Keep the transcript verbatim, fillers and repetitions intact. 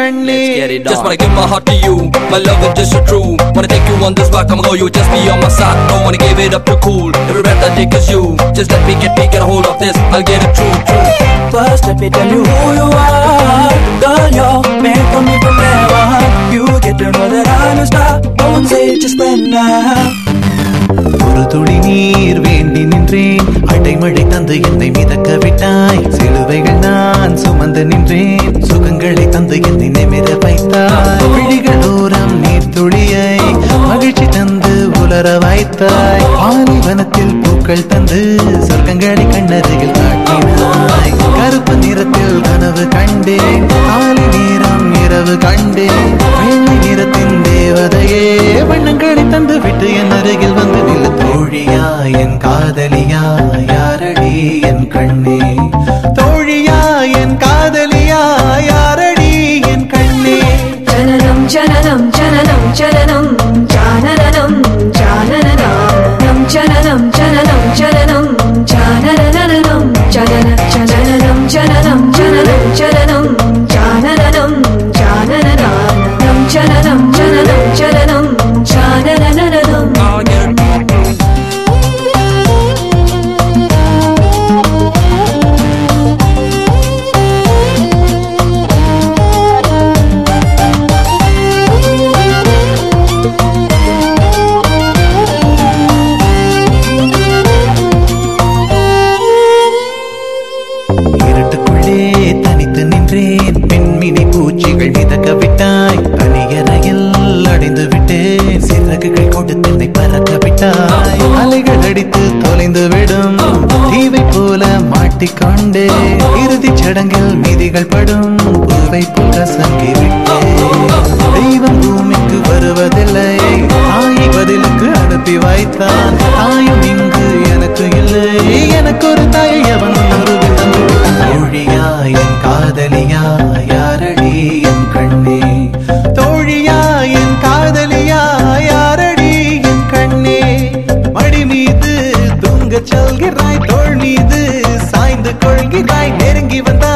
கண்ணே. Just wanna give my heart to you, my love is just so true. Wanna take you on this rock, I'ma go, you just be on my side. Don't wanna give it up too cool, every breath I take is you. Just let me get me get a hold of this, I'll get it true, true. First let me tell you who you are. Girl, you're made for me forever. You get to know that I'm a star. Don't say it, just when now. ஒரு துளி நீர் வேண்டி நின்றேன், அடைமழை தந்து என்னை மிதக்க விட்டாய். சிலுவைகள் நான் சுமந்து நின்றேன், சுகங்களை தந்து என்னை நிமிர வைத்தாய். விழிகள் தூரம் நீர் துளியை மகிழ்ச்சி தந்து உலர வைத்தாய். பாலைவனத்தில் பூக்கள் தந்து சொர்க்கங்களை கண்ணருகில் காட்டினாய். கருப்பு நிறத்தில் கனவு கண்டேன், காலை நேரம் இரவு கண்டேன். வெள்ளை நிறத்தின் தேவதையே வண்ணங்களை தந்து விட்டு என் அருகில் வந்து நில. தோழியா என் காதலியா யாரடி என் கண்ணே. தோழியா என் காதலியா யாரடி என் கண்ணே. ஜனனம் ஜனனம் ஜனனம் ஜனனம் ஜானனம் ஜானனம் ஜனனம் ஜனனம் ஜனனம் ஜானனம் ஜனன ஜனனம் ஜனனம் ஜனனம் ஜனனம் ஜானனம் ஜானனம் ஜனனம் ஜனனம் ஜனனம் ஜானனம். தனித்து நின்றேன், பெண்மினி பூச்சிகள் மிதக்க விட்டாய். தனியறையில் அடைந்து விட்டேன், சிறகுகள் கொடுத்து என்னை பறக்க விட்டாய். அலைகள் அடித்து தொலைந்து விடும் தீவை போல மாட்டிக்கொண்டே. இறுதி சடங்கில் மீதிகள் படும் பூவை போல சங்கி விட்டேன். தெய்வம் பூமிக்கு வருவதில்லை, தாயை பதிலுக்கு அனுப்பி வைத்தான். தாயும் இங்கு எனக்கு இல்லை, எனக்கு ஒரு தாயை அவன் தோழியா என் காதலியா யாரடி என் கண்ணே. தோழியா என் காதலியா யாரடி என் கண்ணே. மடி மீது தூங்க சொல்கிறாய், தோள் மீது சாய்ந்து கொள்கிறாய். நெருங்கி வந்த